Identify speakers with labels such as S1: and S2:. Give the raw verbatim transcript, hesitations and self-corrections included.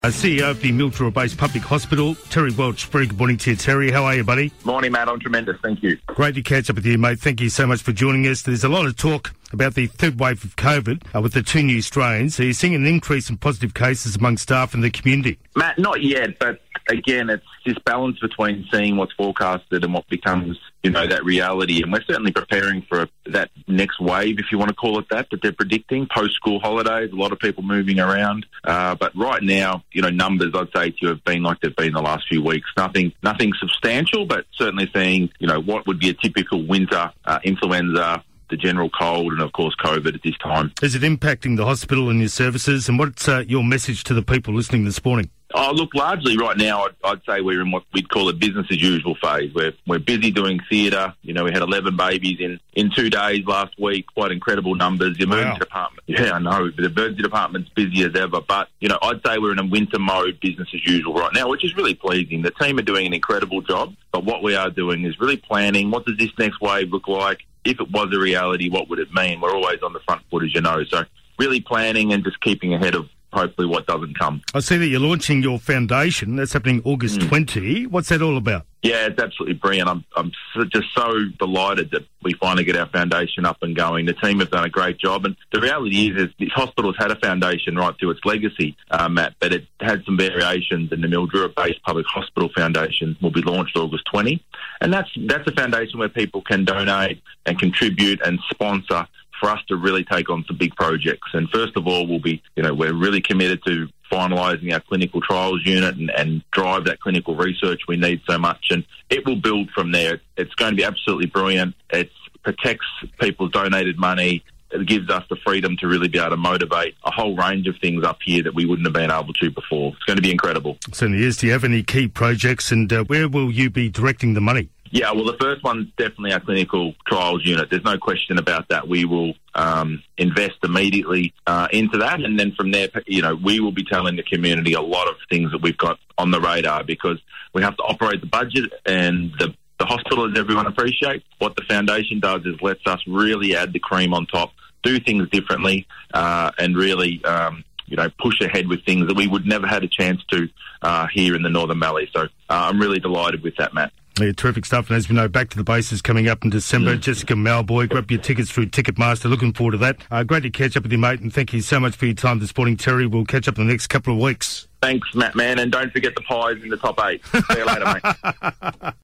S1: Uh, C E O of the Mildura-based public hospital, Terry Welch. Very good morning to you, Terry. How are you, buddy?
S2: Morning, Matt. I'm tremendous. Thank you.
S1: Great to catch up with you, mate. Thank you so much for joining us. There's a lot of talk about the third wave of COVID uh, with the two new strains. Are you seeing an increase in positive cases among staff and the community?
S2: Matt, not yet, but again, it's this balance between seeing what's forecasted and what becomes, you know, that reality. And we're certainly preparing for that next wave, if you want to call it that, that they're predicting. Post-school holidays, a lot of people moving around. Uh, but right now, you know, numbers, I'd say to you, have been like they've been the last few weeks. Nothing nothing substantial, but certainly seeing, you know, what would be a typical winter uh, influenza, the general cold, and of course COVID at this time.
S1: Is it impacting the hospital and your services? And what's uh, your message to the people listening this morning?
S2: Oh, look, largely right now, I'd, I'd say we're in what we'd call a business as usual phase. We're, we're busy doing theatre. You know, we had eleven babies in, in two days last week, quite incredible numbers. The emergency
S1: Wow. department.
S2: Yeah, I know. The emergency department's busy as ever. But, you know, I'd say we're in a winter mode, business as usual right now, which is really pleasing. The team are doing an incredible job. But what we are doing is really planning, what does this next wave look like? If it was a reality, what would it mean? We're always on the front foot, as you know. So really planning and just keeping ahead of hopefully what doesn't come.
S1: I see that you're launching your foundation. That's happening August
S2: Mm.
S1: twentieth. What's that all about?
S2: Yeah, it's absolutely brilliant. I'm, I'm so, just so delighted that we finally get our foundation up and going. The team have done a great job. And the reality is, is this hospital's had a foundation right through its legacy, uh, Matt, but it had some variations, and the Mildura-based Public Hospital Foundation will be launched August twentieth. And that's, that's a foundation where people can donate and contribute and sponsor for us to really take on some big projects. And first of all, we'll be, you know, we're really committed to finalising our clinical trials unit and, and drive that clinical research we need so much. And it will build from there. It's going to be absolutely brilliant. It protects people's donated money. It gives us the freedom to really be able to motivate a whole range of things up here that we wouldn't have been able to before. It's going to be incredible.
S1: Certainly is. Do you have any key projects, and uh, where will you be directing the money?
S2: Yeah, well, the first one's definitely our clinical trials unit. There's no question about that. We will um, invest immediately uh, into that, and then from there, you know, we will be telling the community a lot of things that we've got on the radar, because we have to operate the budget, and the, the hospital, as everyone appreciates, what the foundation does is lets us really add the cream on top, do things differently, uh, and really um, you know, push ahead with things that we would never had a chance to uh, here in the Northern Valley. So uh, I'm really delighted with that, Matt.
S1: Yeah, terrific stuff. And as we know, Back to the Base is coming up in December. Mm. Jessica Malboy, grab your tickets through Ticketmaster. Looking forward to that. Uh, great to catch up with you, mate, and thank you so much for your time this morning, Terry. We'll catch up in the next couple of weeks.
S2: Thanks, Matt, man, and don't forget the pies in the top eight. See you later, mate.